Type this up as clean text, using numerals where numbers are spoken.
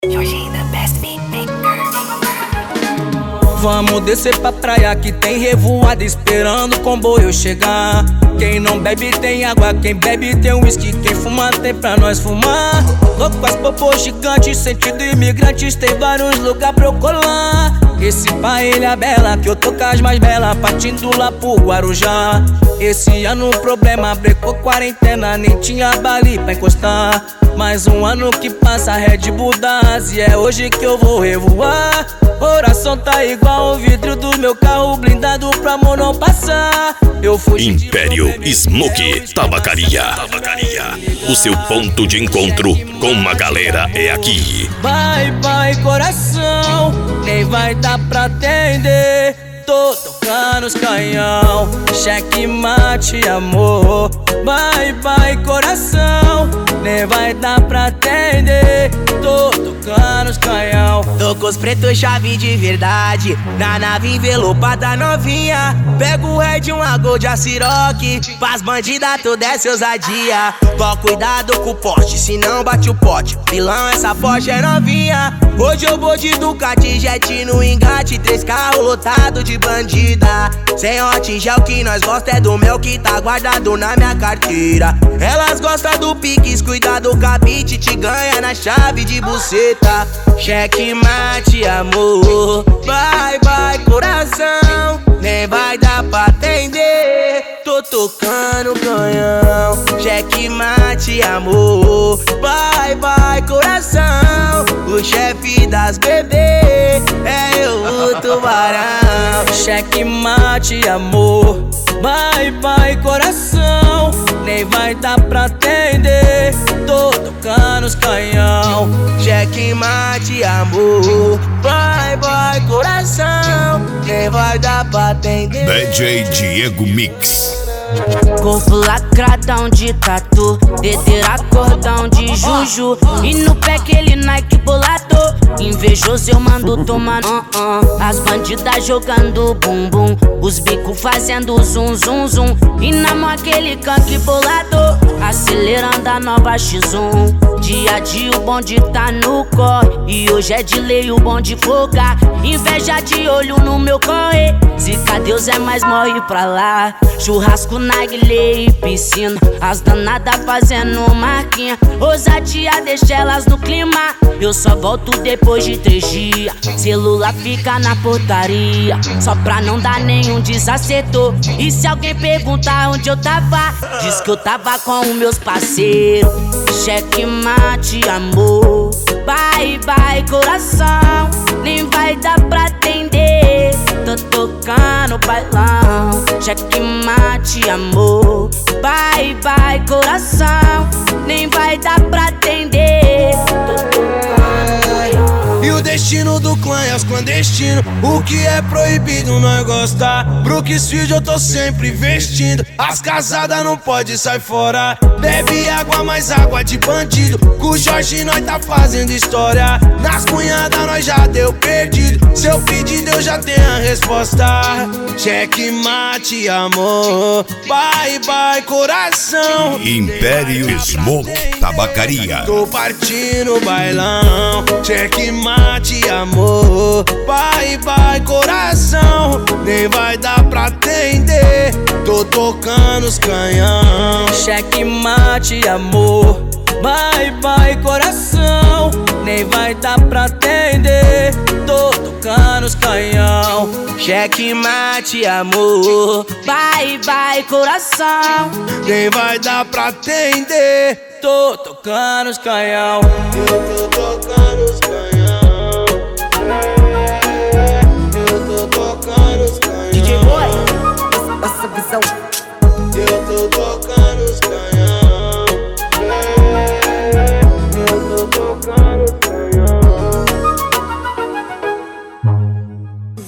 Vamos descer pra praia que tem revoada esperando o comboio chegar. Quem não bebe tem água, quem bebe tem uísque, quem fuma tem pra nós fumar. Louco com as popôs gigantes, sentido imigrantes, tem vários lugares pra eu colar. Esse Paella Bela, que eu tô com as mais belas, partindo lá pro Guarujá. Esse ano o problema brecou quarentena, nem tinha bali pra encostar. Mais um ano que passa, Red Bull da Ásia, é hoje que eu vou revoar. Coração tá igual o vidro do meu carro blindado pra amor não passar. Eu fugi Império Smoke Tabacaria. O seu ponto de encontro com uma galera é aqui. Vai, coração, nem vai dar pra atender. Tô tocando os canhão, cheque mate, amor. Vai, coração, nem vai dar pra atender. Tô tocando os canhão. Tô com os pretos chave de verdade, na nave envelopada novinha. Pego o Red, uma Gold, a Ciroc, pras bandidas tu desce ousadia. Tó cuidado com o poste, senão bate o pote. Vilão, essa Porsche é novinha. Hoje eu vou de Ducati, jet no engate, 3 carros lotados de bandida. Sem hot gel, que nós gosta é do mel que tá guardado na minha carteira. Elas gostam do Pix, cuida do cabide, te ganha na chave de buceta. Cheque mate, amor. Vai, coração, nem vai dar pra atender. Tô tocando canhão, cheque mate, amor. Vai, coração, o chefe das bebês é eu, o tubarão. Cheque mate, amor. Vai, coração, nem vai dar pra atender. Tô tocando os canhão. Cheque mate, amor. Vai, coração, nem vai dar pra atender. DJ Diego Mix. Corpo lacradão de tatu, dedeira cordão de juju. E no pé aquele Nike bolador, invejoso eu mando tomar. As bandidas jogando bumbum, os bicos fazendo zum zum zum. E na mão aquele canque bolador, acelerando a nova X1. Dia a dia o bonde tá no corre, e hoje é de lei o bonde folgar. Inveja de olho no meu corre, zica Deus é mais morre pra lá. Churrasco, narguilé e piscina, as danadas fazendo marquinha. Ousadia deixa elas no clima, eu só volto depois de 3 dias. Celular fica na portaria, só pra não dar nenhum desacerto. E se alguém perguntar onde eu tava, diz que eu tava com os meus parceiros. Cheque mate, amor. Vai, coração, nem vai dar pra atender. Tô tocando bailão, cheque mate, amor. Vai, coração, nem vai dar pra atender. Tô tocando bailão. E o destino do clã é os clandestinos. O que é proibido nós gostar. Brooksfield eu tô sempre vestindo. As casadas não pode sair fora. Bebe água, mais água de bandido. Com o Jorge nós tá fazendo história. Nas cunhadas nós já deu perdido. Seu pedido eu já tenho a resposta. Cheque mate, amor. Vai, coração. Império Smoke Tabacaria. Tô partindo bailão. Cheque mate, amor. Vai, coração, nem vai dar pra atender. Tô tocando os canhão. Cheque mate, amor. Vai, coração, nem vai dar pra atender. Tô tocando os canhão. Cheque mate, amor. Vai, coração, nem vai dar pra atender. Tô tocando os canhão. Eu tô tocando os canhão.